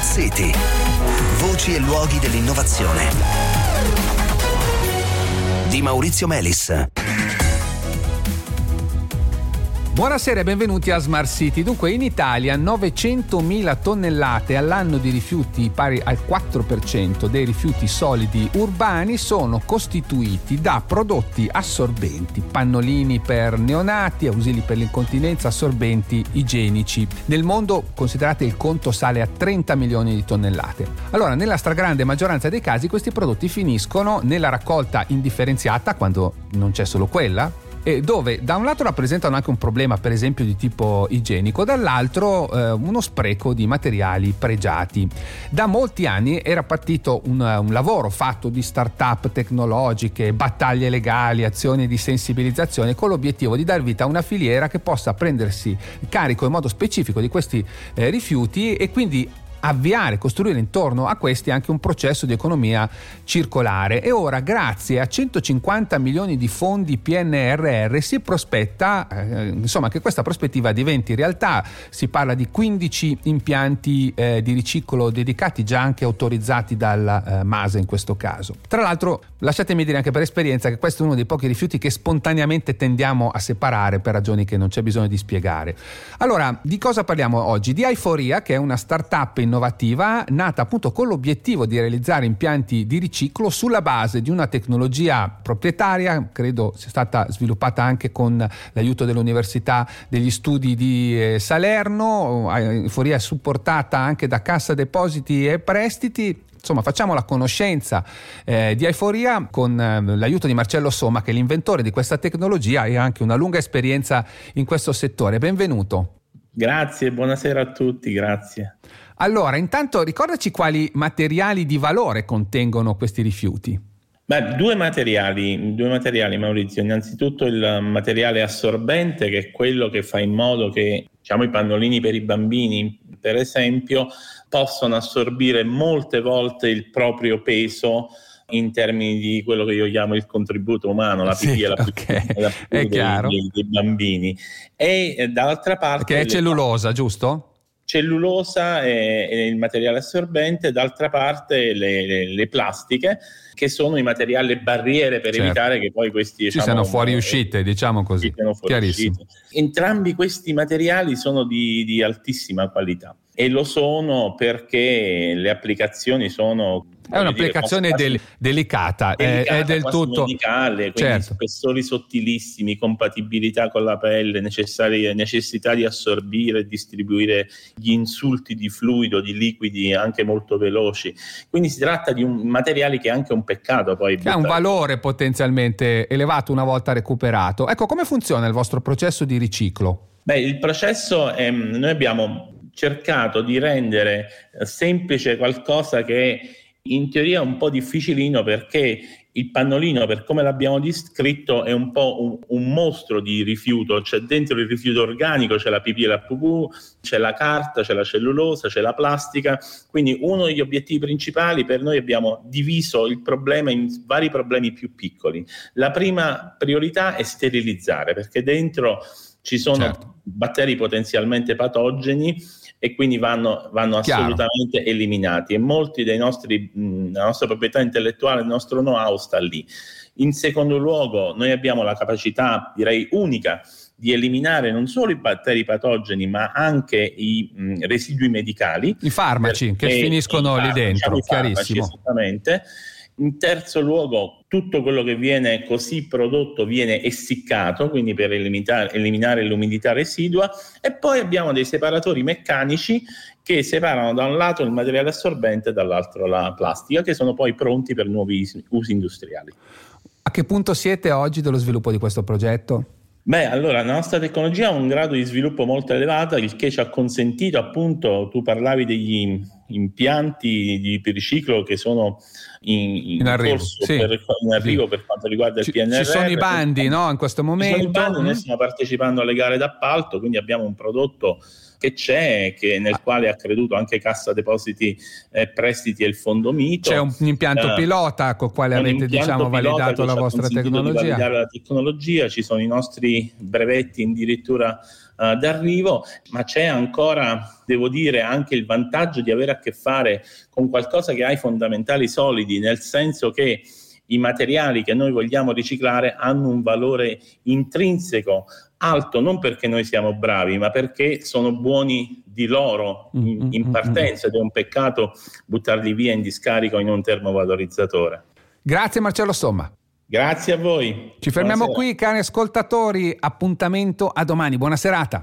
Smart City. Voci e luoghi dell'innovazione. Di Maurizio Melis. Buonasera e benvenuti a Smart City. Dunque, in Italia 900.000 tonnellate all'anno di rifiuti, pari al 4% dei rifiuti solidi urbani, sono costituiti da prodotti assorbenti, pannolini per neonati, ausili per l'incontinenza, assorbenti igienici. Nel mondo, considerate, il conto sale a 30 milioni di tonnellate. Allora, nella stragrande maggioranza dei casi questi prodotti finiscono nella raccolta indifferenziata, quando non c'è solo quella, e dove da un lato rappresentano anche un problema, per esempio di tipo igienico, dall'altro uno spreco di materiali pregiati. Da molti anni era partito un lavoro fatto di start-up tecnologiche, battaglie legali, azioni di sensibilizzazione, con l'obiettivo di dar vita a una filiera che possa prendersi carico in modo specifico di questi rifiuti e quindi costruire intorno a questi anche un processo di economia circolare. E ora, grazie a 150 milioni di fondi PNRR, si prospetta che questa prospettiva diventi realtà. Si parla di 15 impianti di riciclo dedicati, già anche autorizzati dal MASE in questo caso. Tra l'altro, lasciatemi dire anche per esperienza che questo è uno dei pochi rifiuti che spontaneamente tendiamo a separare per ragioni che non c'è bisogno di spiegare. Allora, di cosa parliamo oggi? Di Aiforia, che è una startup innovativa nata appunto con l'obiettivo di realizzare impianti di riciclo sulla base di una tecnologia proprietaria, credo sia stata sviluppata anche con l'aiuto dell'Università degli Studi di Salerno. Aiforia è supportata anche da Cassa Depositi e Prestiti. Insomma, facciamo la conoscenza di Aiforia con l'aiuto di Marcello Somma, che è l'inventore di questa tecnologia e ha anche una lunga esperienza in questo settore. Benvenuto. Grazie, buonasera a tutti, grazie. Allora, intanto ricordaci quali materiali di valore contengono questi rifiuti. Due materiali, Maurizio. Innanzitutto il materiale assorbente, che è quello che fa in modo che, i pannolini per i bambini, per esempio, possono assorbire molte volte il proprio peso in termini di quello che io chiamo il contributo umano, la pipì dei bambini. E dall'altra parte... Che è cellulosa, giusto? Cellulosa è il materiale assorbente, d'altra parte le plastiche, che sono i materiali barriere per evitare che poi questi siano fuoriuscite, diciamo così. Chiarissimo. Entrambi questi materiali sono di altissima qualità e lo sono perché le applicazioni sono... È un'applicazione delicata, è del tutto medicale, quindi spessori sottilissimi, compatibilità con la pelle, necessità di assorbire e distribuire gli insulti di fluido, di liquidi anche molto veloci. Quindi si tratta di un materiale che è anche un peccato poi. Che ha un valore potenzialmente elevato una volta recuperato. Ecco, come funziona il vostro processo di riciclo? Il processo, noi abbiamo cercato di rendere semplice qualcosa che in teoria è un po' difficilino, perché il pannolino, per come l'abbiamo descritto, è un po' un mostro di rifiuto. C'è dentro il rifiuto organico, c'è la pipì e la pupù, c'è la carta, c'è la cellulosa, c'è la plastica. Quindi uno degli obiettivi principali, per noi abbiamo diviso il problema in vari problemi più piccoli. La prima priorità è sterilizzare, perché dentro ci sono batteri potenzialmente patogeni e quindi vanno assolutamente eliminati, e molti dei nostri la nostra proprietà intellettuale, il nostro know-how sta lì. In secondo luogo, noi abbiamo la capacità, direi unica, di eliminare non solo i batteri patogeni ma anche i residui medicali, i farmaci che finiscono lì dentro, chiarissimo. Esattamente. In terzo luogo, tutto quello che viene così prodotto viene essiccato, quindi per eliminare l'umidità residua, e poi abbiamo dei separatori meccanici che separano da un lato il materiale assorbente e dall'altro la plastica, che sono poi pronti per nuovi usi industriali. A che punto siete oggi dello sviluppo di questo progetto? Allora, la nostra tecnologia ha un grado di sviluppo molto elevato, il che ci ha consentito, appunto, tu parlavi degli impianti di riciclo che sono in arrivo, in arrivo per quanto riguarda il PNRR. Ci sono i bandi, no? In questo momento. Ci sono i bandi, noi stiamo partecipando alle gare d'appalto, quindi abbiamo un prodotto nel quale ha creduto anche Cassa Depositi e Prestiti e il Fondo Mito. C'è un impianto pilota con il quale avete validato la vostra tecnologia. Validare la tecnologia, ci sono i nostri brevetti addirittura d'arrivo, ma c'è ancora, devo dire, anche il vantaggio di avere a che fare con qualcosa che ha i fondamentali solidi, nel senso che i materiali che noi vogliamo riciclare hanno un valore intrinseco alto, non perché noi siamo bravi, ma perché sono buoni di loro in partenza, ed è un peccato buttarli via in discarica o in un termovalorizzatore. Grazie Marcello Somma. Grazie a voi. Ci fermiamo Buonasera. qui, cari ascoltatori, appuntamento a domani, buona serata.